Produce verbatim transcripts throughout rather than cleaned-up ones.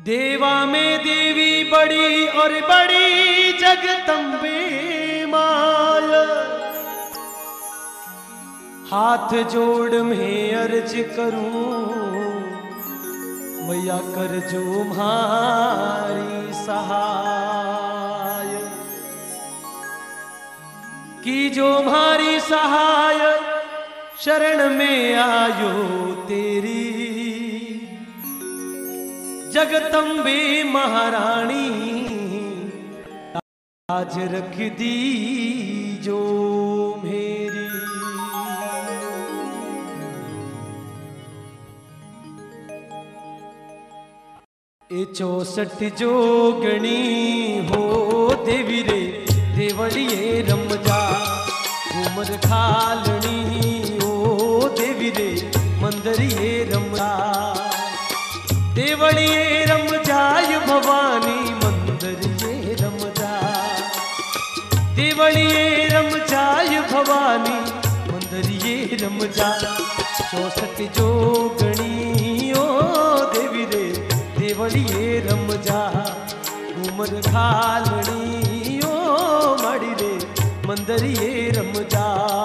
देवा में देवी बड़ी और बड़ी जगदम्बे माया, हाथ जोड़ में अर्ज करूं मैया कर जो हमारी सहाय, की जो हमारी सहाय शरण में आयो तेरी जगदम्बे महारानी, आज रख दी जो मेरी। ए चौसठ जोगणी हो देवी रे देवड़िए रमजा, उमर खालनी हो देवी रे मंदरिए रमजा, देवड़िए रमजाय भवानी मंदरिए रमजा, देवड़िए रमजाय भवानी मंदरिए रमजा। चौसठ जोगणी ओ देवी रे देवड़िए रमजा, उमर खालनी ओ मड़ी रे मंदरिए रमजा।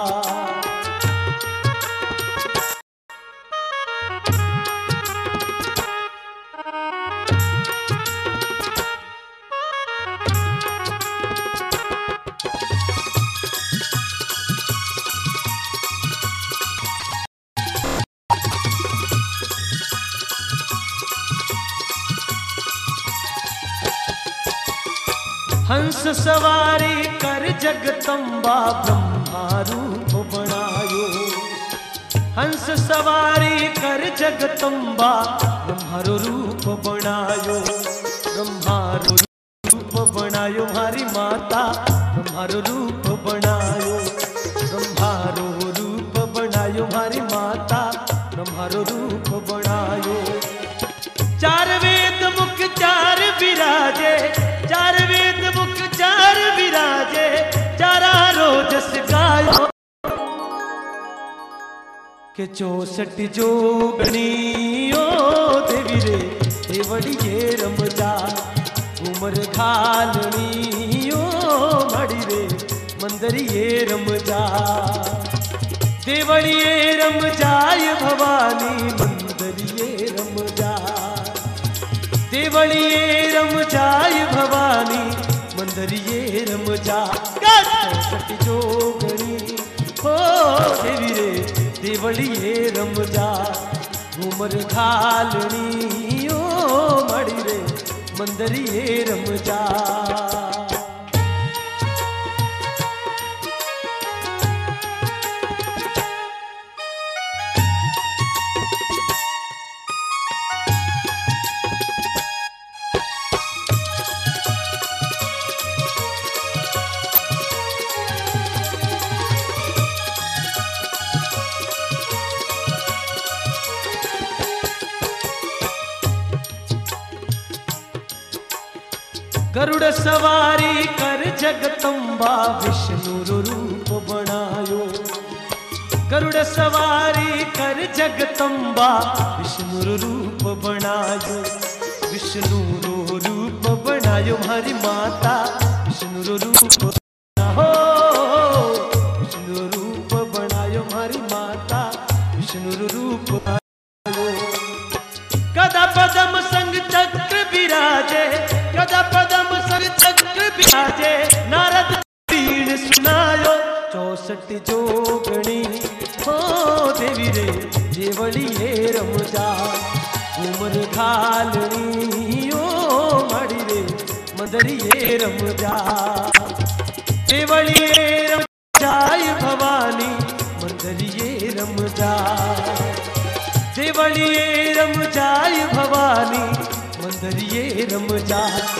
हंस सवारी कर जगदम्बा ब्रह्मा रूप बनायो, हंस सवारी कर जगदम्बा ब्रह्मा रूप बनायो, ब्रह्मा रूप बनायो हमारी माता, ब्रह्मा रूप बनायो, ब्रह्मा रूप बनायो हमारी माता, ब्रह्मा रूप बनायो। चार वेद मुख चार विराजे, चार वेद मुख चार विराजे, चारा रोजस गायो के चौसठ जोगणी ओ देवी रे देवड़िए रमजा, उमर खालनी ओ मड़ी रे मंदरिए रमजा, देवड़िए रमजाय भवानी मंदरिए रमजा, देवड़िए रमजाय भवानी मंदरिए रमजा। चौसठ जोगणी हो देवी रे देवड़िए रमजा, उमर खालनी ओ मड़ी रे मंदरिए रमजा। गरुड़ सवारी कर जगदम्बा विष्णु रूप बनायो, गरुड़ सवारी कर जगदम्बा विष्णु रूप बनायो, विष्णु रूप बनायो हमारी माता, विष्णु रूप हो विष्णु रूप बनायो हमारी माता, विष्णु रूप बनायो। गदा पदम संग चक्र विराजे, गदा पदम संग चक्र विराजे, नारद बीन सुनायो। चौसठ जोगणी हो देवी रे देवड़िए रमजा, उमर खालनी ओ मड़ी रे मंदरिए रमजा, देवड़िए रमजाय भवानी मंदरिए रमजा, देवड़िए रमजाय भवानी मंदरिए रमजा।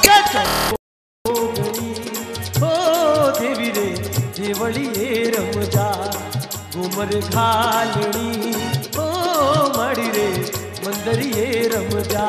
हो देवी रे देवड़िए रमजा, उमर खालनी ओ मड़ी रे मंदरिए रमजा।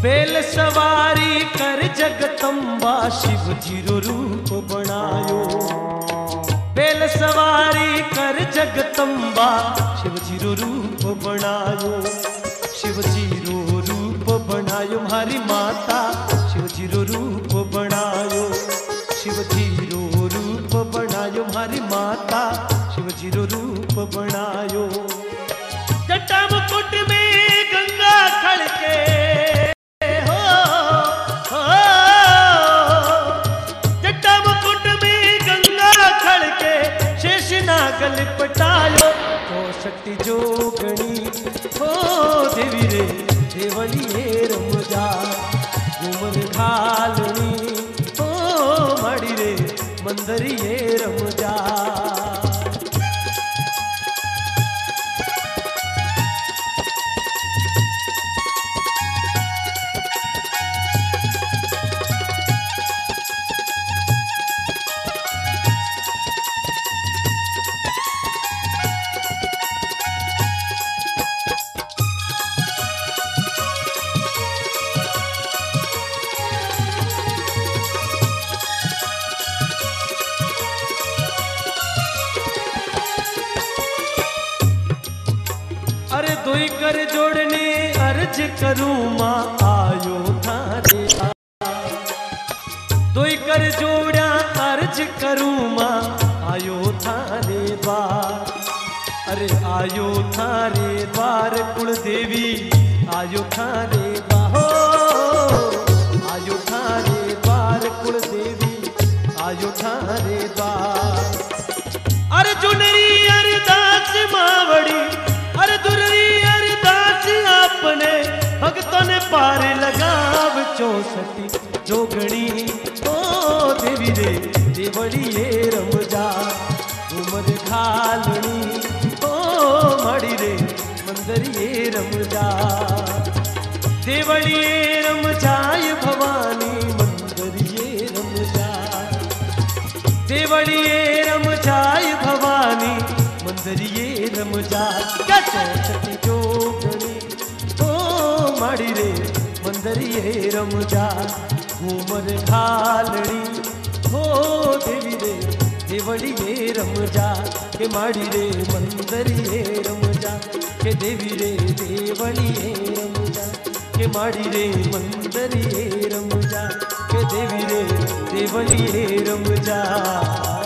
बेल सवारी कर जगतम्बा शिव जी रो रूप बनायो। बेल सवारी कर जगतम्बा शिव जी रो रूप बनायो। शिव जी रो रूप बनायो म्हारी माता, शिव जी रो रूप बनायो। शिव जी रो रूप बनायो म्हारी माता, शिव जी रो रूप बनायो। जटा मुकुट में गंगा खड़के हो, हो जटा मुकुट में गंगा खड़के शेष नागल पटायो। तो शक्ति जोगणी हो देवी रे देवली हे रमजा। घूमर घालनी हो माड़ी रे मंदरी हे रमजा। अरे दुई कर जोड़ने अर्ज करूं मां आयो थारे आ। दुई कर जोड़ा अर्ज करूं मां आयो थारे बार। अरे आयो थारे द्वार कुल देवी आयो थारे बाहो। आयो थारे द्वार कुल देवी आयो थारे द्वार। अरे जुनरी अरदास मावड़ी अरे दुररी अरदास अपने भक्तों ने पार लगाव। चौसठी जोगणी ओ देवी रे देवड़ी ये रमजा। उमर घालनी ओ मड़ी रे मंदर ये रमजा। देवड़ी ये रमजाय भवानी मंदर ये रमजा। देवड़ी ये रमजाय भवानी मंदर ये रमजा। क्या चौसठी जोगणी ओ माड़ी रे मंदर ये रमजा। घूमर घालड़ी हो देवी रे देवड़ी ये रमजा। के माड़ी रे मंदर ये रमजा। के देवी रे देवड़ी ये रमजा। के माड़ी रे मंदर ये रमजा। के देवी रे देवड़ी ये रमजा।